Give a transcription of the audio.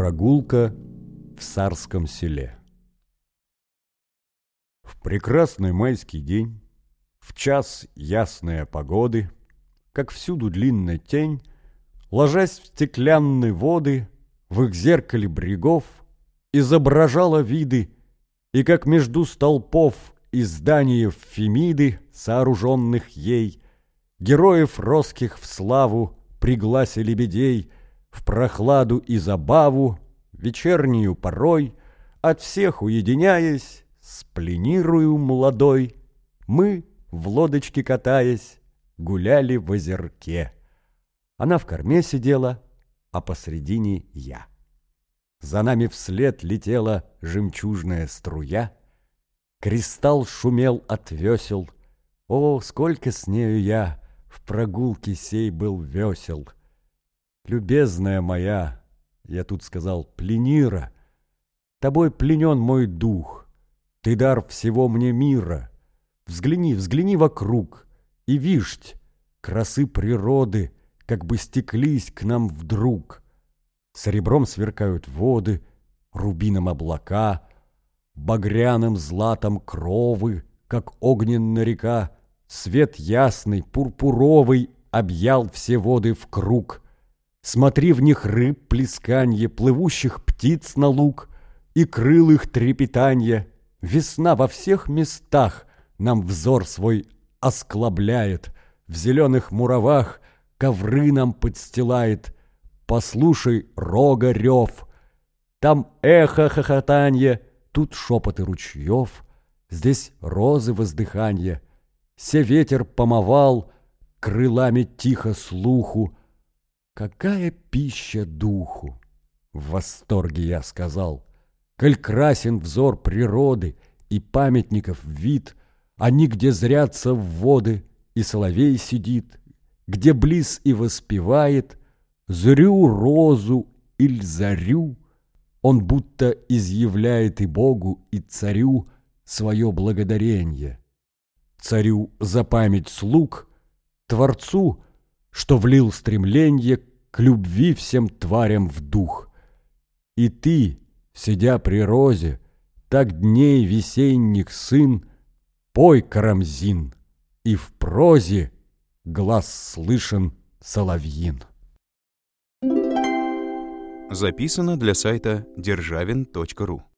Прогулка в Сарском селе. В прекрасный майский день, в час ясной погоды, как всюду длинная тень, ложась в стеклянные воды, в их зеркале брегов изображала виды, и как между столпов и зданиев Фемиды, сооруженных ей, героев роских в славу при гласе лебедей, в прохладу и забаву, вечернюю порой, от всех уединяясь, с пленирую молодой, мы, в лодочке катаясь, гуляли в озерке. Она в корме сидела, а посредине я. За нами вслед летела жемчужная струя, кристалл шумел от весел. О, сколько с нею я в прогулке сей был весел! Любезная моя, я тут сказал, пленира, тобой пленен мой дух, ты дар всего мне мира. Взгляни, взгляни вокруг, и виждь, красы природы как бы стеклись к нам вдруг. Серебром сверкают воды, рубином облака, багряным златом кровы, как огненная река. Свет ясный, пурпуровый объял все воды вкруг. Смотри в них рыб плесканье, плывущих птиц на луг и крыл их трепетанье. Весна во всех местах нам взор свой осклабляет, в зеленых муравах ковры нам подстилает. Послушай рога рев, там эхо хохотанье, тут шепоты ручьев, здесь розы воздыханье. Се ветер помывал крылами тихо слуху. Какая пища духу! В восторге я сказал. Коль красен взор природы и памятников вид, они, где зрятся в воды, и соловей сидит, где близ и воспевает зрю розу иль зарю, он будто изъявляет и Богу, и царю свое благодаренье. Царю за память слуг, Творцу, что влил стремленье к любви всем тварям в дух. И ты, сидя при розе, так дней весенних сын, пой, Карамзин, и в прозе глас слышен соловьин. Записано для сайта державин.ру.